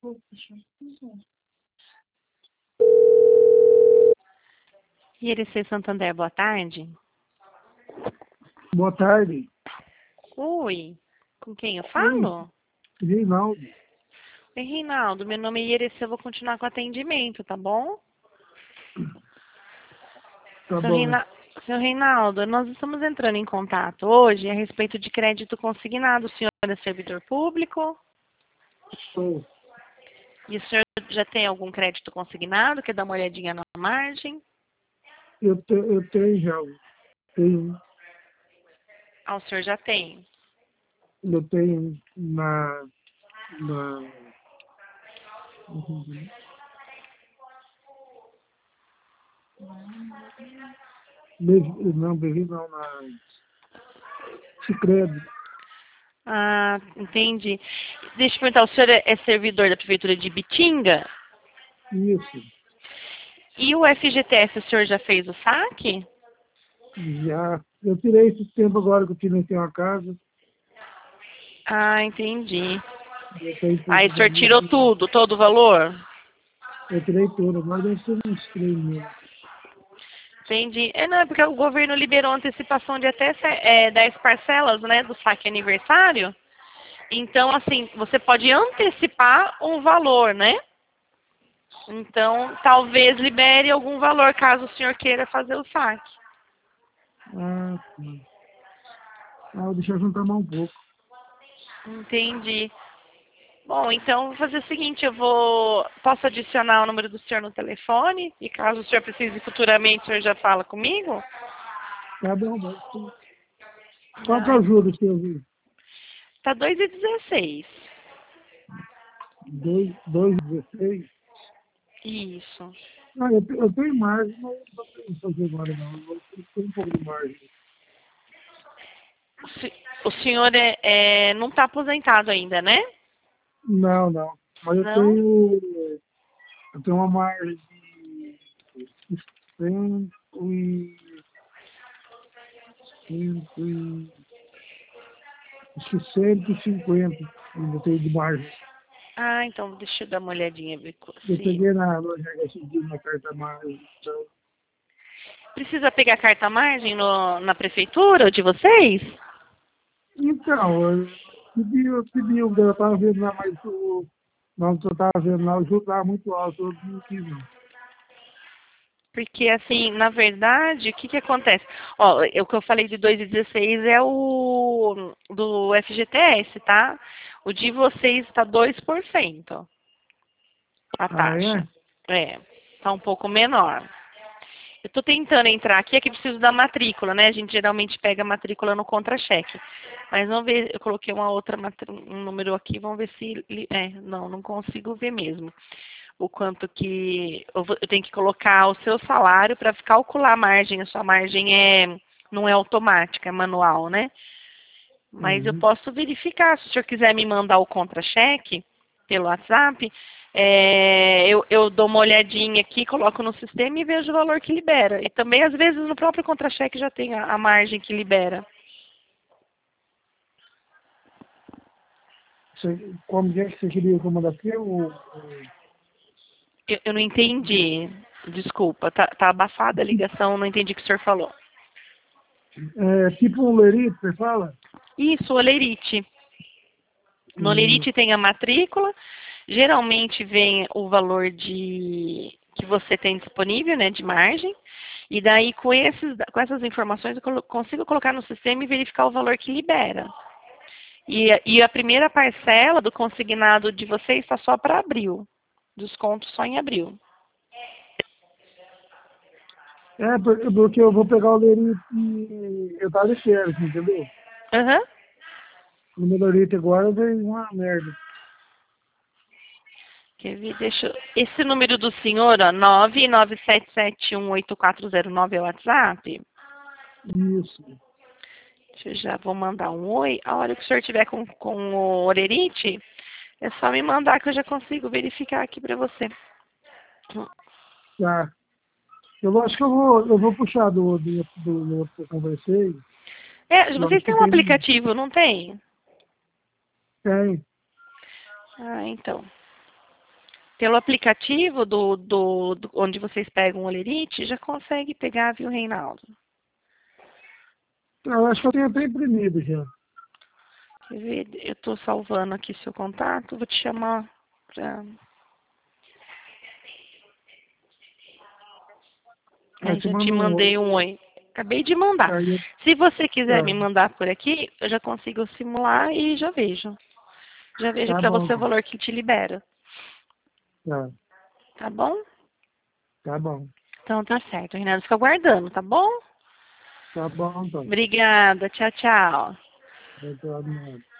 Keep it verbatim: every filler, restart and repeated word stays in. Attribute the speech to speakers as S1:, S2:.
S1: I R C Santander, boa tarde.
S2: Boa tarde.
S1: Oi, com quem eu falo?
S2: Oi, Reinaldo.
S1: Oi, Reinaldo, meu nome é I R C, eu vou continuar com o atendimento, tá bom?
S2: Tá
S1: Seu,
S2: bom.
S1: Reina... Seu Reinaldo, nós estamos entrando em contato hoje a respeito de crédito consignado. O senhor é servidor público?
S2: Sou.
S1: E o senhor já tem algum crédito consignado? Quer dar uma olhadinha na margem?
S2: Eu, te, eu tenho já. Tenho,
S1: Ah, o senhor já tem.
S2: eu tenho na. na Beijo- não, beijo não, na Sicredi.
S1: Ah, entendi. Deixa eu perguntar, o senhor é é servidor da Prefeitura de Bitinga?
S2: Isso.
S1: E o F G T S, o senhor já fez o saque?
S2: Já. Eu tirei esse tempo agora que eu financei uma casa.
S1: Ah, entendi.
S2: Eu tenho
S1: Aí
S2: pouco
S1: o senhor
S2: dinheiro.
S1: tirou tudo, todo o valor?
S2: Eu tirei tudo, agora deve ser uns três mil.
S1: Entendi. É, não, é porque o governo liberou antecipação de até é, dez parcelas, né, do saque aniversário. Então, assim, você pode antecipar um valor, né? Então, talvez libere algum valor, caso o senhor queira fazer o saque.
S2: Ah, sim. Ah, deixa eu juntar mais um pouco.
S1: Entendi. Bom, então vou fazer o seguinte, eu vou. Posso adicionar o número do senhor no telefone? E caso o senhor precise futuramente, o senhor já fala comigo?
S2: Tá bom, bom. Sim. Qual que é
S1: Ai,
S2: o juros que eu vi?
S1: tá dois e dezesseis.
S2: Dois, dois, dezesseis.
S1: Isso.
S2: Ah, eu, te- eu tenho margem, mas não vou fazer agora não. Eu tenho um pouco de margem.
S1: O se- o senhor é, é, não está aposentado ainda, né?
S2: Não, não. Mas eu
S1: Não?
S2: tenho, eu tenho uma margem de cento e, cento e, acho que cento e cinquenta. Ainda tenho de margem.
S1: Ah, então deixa eu dar uma olhadinha. ver co-
S2: Eu
S1: Se...
S2: peguei na loja esse dia na carta margem. Então,
S1: Precisa pegar carta margem no, na prefeitura de vocês?
S2: então eu pedi, eu pedi, eu estava vendo lá, mas o, não, eu estava vendo lá, o juro estava muito alto, eu não quis não.
S1: Porque, assim, na verdade, o que que acontece? Ó, é o que eu falei de dois e dezesseis é o do F G T S, tá? O de vocês está dois por cento a
S2: Ah,
S1: taxa.
S2: é?
S1: É, tá um pouco menor. Eu tô tentando entrar aqui, é que preciso da matrícula, né? A gente geralmente pega a matrícula no contra-cheque. Mas vamos ver, eu coloquei uma outra matr- um número aqui, vamos ver se... li- É, não, não consigo ver mesmo. O quanto que... Eu, vou- eu tenho que colocar o seu salário para calcular a margem. A sua margem é, não é automática, é manual, né? Mas eu
S2: Uhum.
S1: posso verificar, se o senhor quiser me mandar o contra-cheque pelo WhatsApp, é, eu, eu dou uma olhadinha aqui, coloco no sistema e vejo o valor que libera. E também, às vezes, no próprio contra-cheque já tem a, a margem que libera.
S2: Você, como é que você queria que eu mandasse? O, o,
S1: Eu, eu não entendi. Desculpa, tá, tá abafada a ligação, não entendi o que o senhor falou.
S2: é, tipo um lerito, você fala?
S1: Isso, o Olerite. No
S2: Hum,
S1: Olerite tem a matrícula, geralmente vem o valor de que você tem disponível, né, de margem, e daí com, esses, com essas informações eu colo- consigo colocar no sistema e verificar o valor que libera. E, e a primeira parcela do consignado de vocês está só para abril, desconto só em abril.
S2: é, por- porque eu vou pegar o lerito e eu tava de férias, entendeu?
S1: Aham.
S2: No meu lerito agora veio uma merda.
S1: Quer ver? Deixa eu... Esse número do senhor, ó, nove nove sete sete um oito quatro zero nove é o WhatsApp?
S2: Isso.
S1: Eu já vou mandar um oi. A hora que o senhor tiver com, com o orerite, é só me mandar que eu já consigo verificar aqui para você.
S2: Tá. Eu acho que eu vou, eu vou puxar do, do, do, do outro que eu conversei.
S1: É,
S2: Eu
S1: vocês
S2: acho que
S1: têm um
S2: tem.
S1: aplicativo, não tem?
S2: Tem.
S1: Ah, então. Pelo aplicativo do, do, do onde vocês pegam o Olerite, já consegue pegar, viu, Reinaldo?
S2: Eu acho que eu tenho até imprimido já.
S1: Quer ver? Eu estou salvando aqui seu contato, vou te chamar pra...
S2: Aí
S1: Aí
S2: te
S1: já te
S2: manda um
S1: mandei
S2: oi.
S1: um oi. Acabei de mandar.
S2: Aí, eu-
S1: Se você quiser me
S2: tá,
S1: mandar por aqui, eu já consigo simular e já vejo. Já vejo
S2: tá
S1: para
S2: bom,
S1: você o valor que te libera.
S2: tá,
S1: Tá bom?
S2: tá bom.
S1: Então tá certo, Renato. Fica aguardando, tá bom?
S2: Tá bom, então.
S1: Obrigada. Tchau, tchau.
S2: Eu tô,